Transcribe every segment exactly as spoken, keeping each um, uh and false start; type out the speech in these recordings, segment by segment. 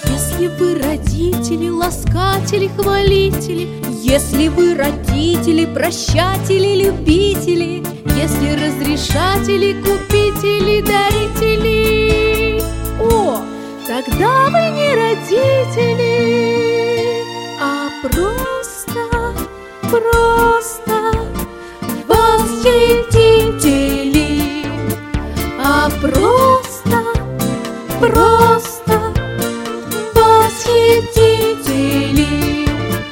Если вы родители, ласкатели, хвалители, если вы родители, прощатели, любители, если разрешатели, купители, дарители, о, тогда вы не родители, а просто, просто восхитители, а просто, просто восхитители.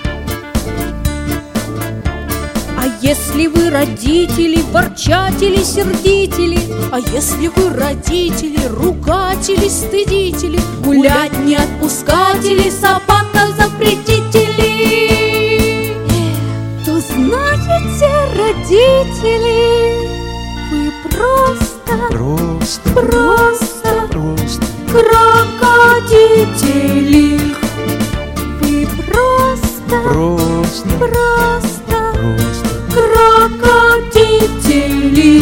А если вы родители, ворчатели, сердители, а если вы родители, ругатели, стыдители, гулять не отпускатели, собака запретители, то знаете, родители, вы просто, Просто, просто, просто крокодители. Вы просто, Просто, просто просто крокодители.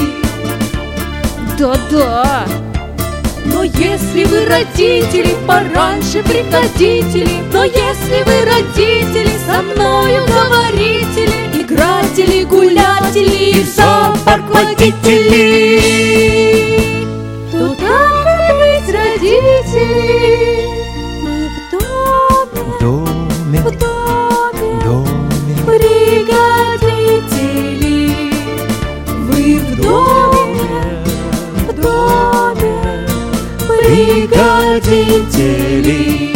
Да-да. Но если вы родители, пораньше приходители. Но если вы родители, со мною говорители, игратели, гулятели и в зоопарк водители, то так и быть, родители, мы в доме, доме, в доме, доме, пригодители. Вы в доме, в доме, пригодители.